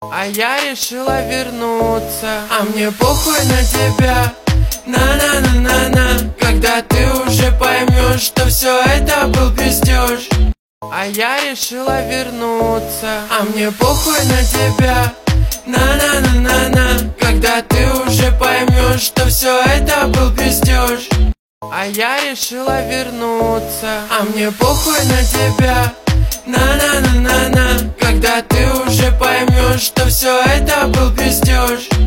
А я решила вернуться. А мне похуй на тебя, на-на-на-на-на. Когда ты уже поймешь, что все это был пиздеж. А я решила вернуться. А мне похуй на тебя, на-на-на-на-на. Когда ты уже поймешь, что все это был пиздеж. А я решила вернуться. А мне похуй на тебя, на-на-на-на-на. Когда ты уже поймешь, что все это был пиздеж.